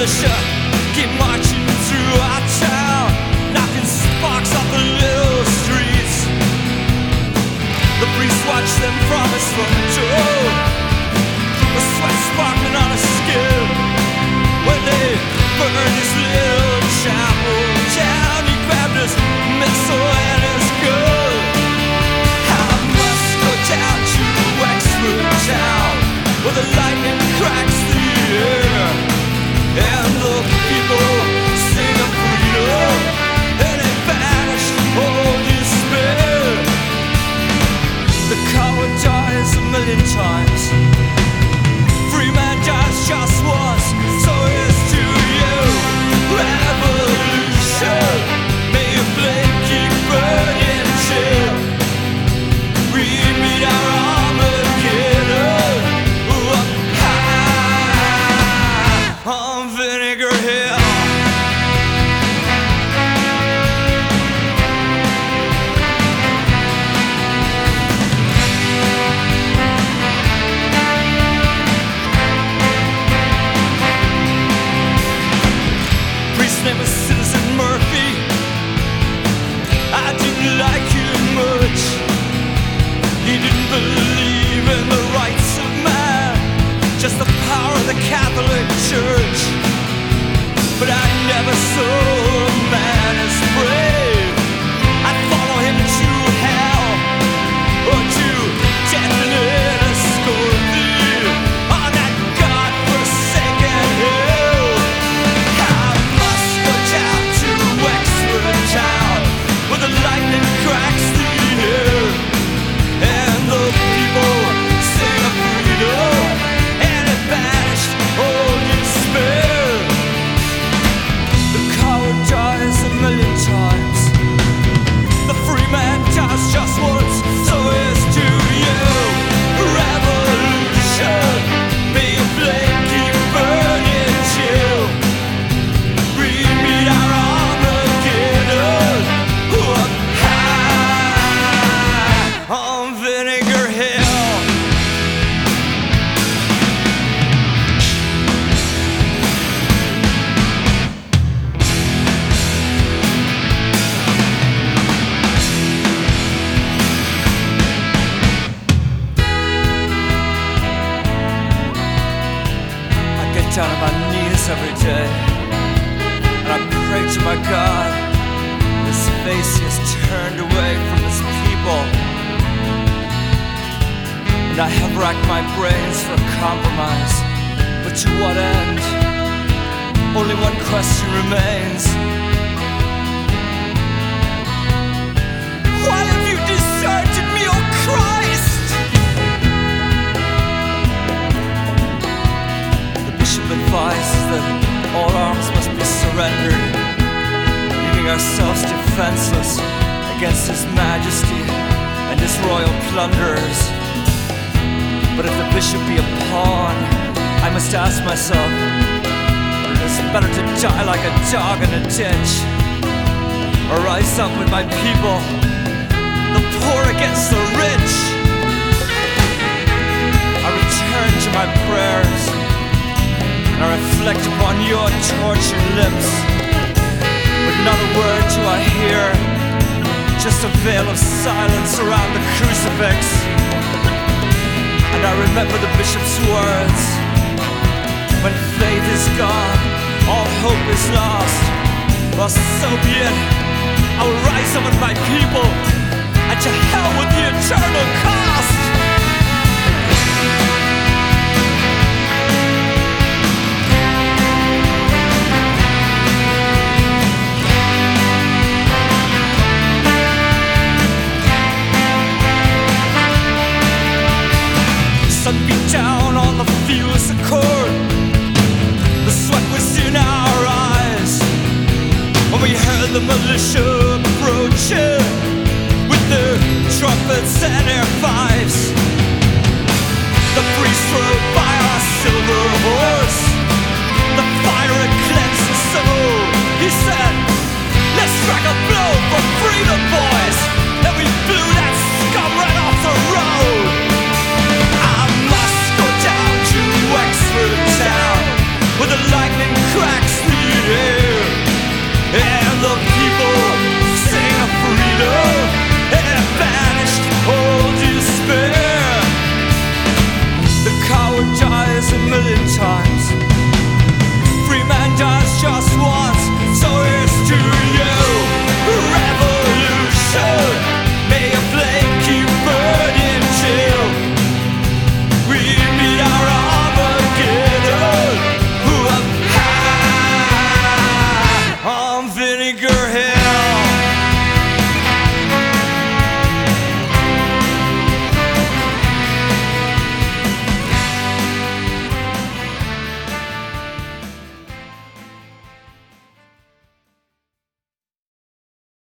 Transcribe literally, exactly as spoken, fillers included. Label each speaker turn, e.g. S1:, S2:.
S1: militia keep marching through our town, knocking sparks off the little streets. The priest watched them from his front door, the sweat sparkling on his skin. When they burned his little chapel down, he grabbed his missile and his gun. I must go down to Wexford town, where the lightning cracks the air, and the people sing of freedom, and they banish all despair. The coward dies a million times, free man dies just once, so here's to you, revolution. May your flame keep burning till we meet our Armageddon up high on Vinegar Hill. Priest's name was Citizen Murphy. I didn't like him much. He didn't believe in the rights of man, just the power of the Catholic Church. But I never saw a man as brave. I'd follow him to hell, or to definite a scorpion on that God-forsaken hill. I must go down to Wexford town, where the lightning cracks the air, and the people sing of freedom, and it banished all despair. The coward dies a million times, the free man dies just once, so here's to you, revolution. May your flame keep burning till we meet our Armageddon up high on Vinegar Hill. I get down on my knees every day, and I pray to my God. His face is turned away from his people, and I have racked my brains for a compromise, but to what end? Only one question remains. Why have you deserted me, O Christ? The bishop advises that all arms must be surrendered, leaving ourselves defenseless against His Majesty and His royal plunderers. But if the bishop be a pawn, I must ask myself, it is better to die like a dog in a ditch, or rise up with my people, the poor against the rich. I return to my prayers, and I reflect upon your tortured lips, but not a word do I hear, just a veil of silence around the crucifix. And I remember the bishop's words, when faith is gone, all hope is lost. Well, so be it, I will rise up with my people, and to hell with the eternal cost. Sun beat down on the fierce accord, the sweat was in our eyes, when we heard the militia approaching with their trumpets and their fifes. The priest rode by our silver horse, the fire had cleansed his soul. He said, let's strike a blow for freedom